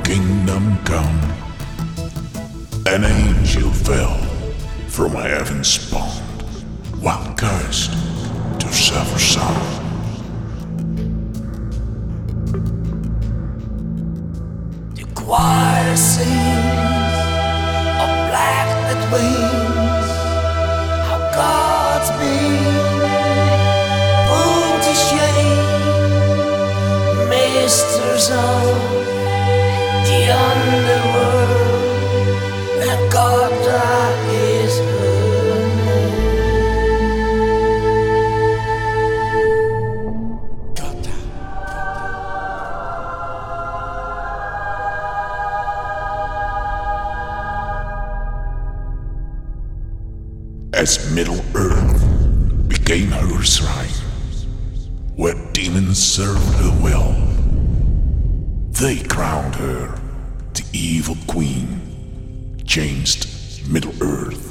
kingdom come, an angel fell from heaven spawned, while cursed to suffer sound. The choir sings of black wings, how God's been put to shame, masters of the underworld, and God is her name. Gotta. As Middle Earth became her shrine, where demons served her well, they crowned her the evil queen, changed Middle Earth